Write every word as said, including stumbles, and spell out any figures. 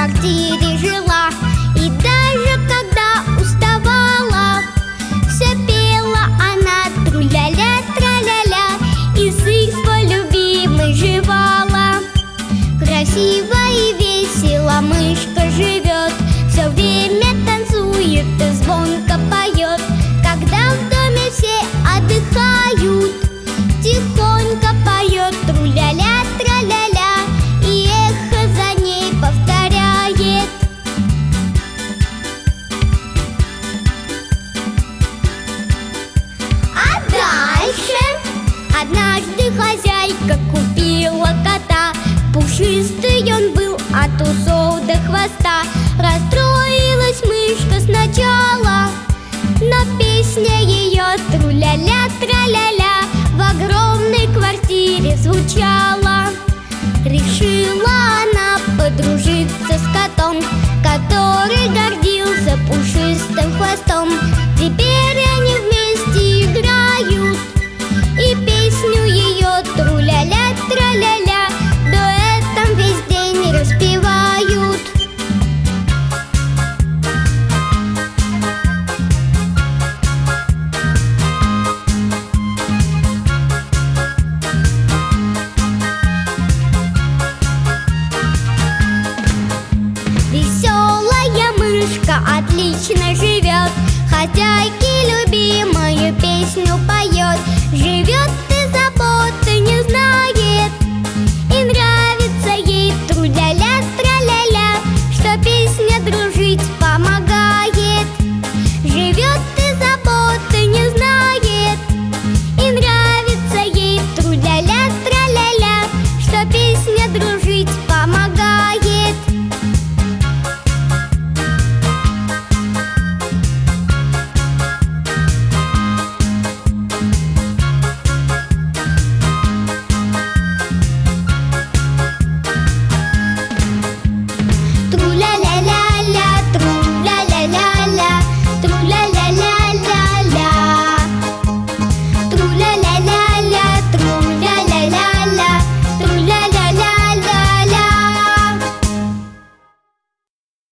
квартире жила, и даже когда уставала, все пела она тру-ля-ля, тра-ля-ля, и сыр свой любимый жевала. Красиво и весело мышка живет, все время танцует и звонко поет. Когда в доме все отдыхают, тихонько поет тру-ля-ля, тра-ля-ля, и эхо за ней повторяет. А дальше однажды хозяйка купила кота. Пушистый он был от усов до хвоста. Расстроилась мышка сначала, но песня ее тру-ля-ля, тра-ля-ля в огромной квартире звучала. Решила она подружиться с котом, который гордился пушистым хвостом. Теперь они вместе играют, и песню ее тру-ля-ля, тра-ля-ля дуэтом весь день распевают. Веселая мышка отлично живет, хозяйки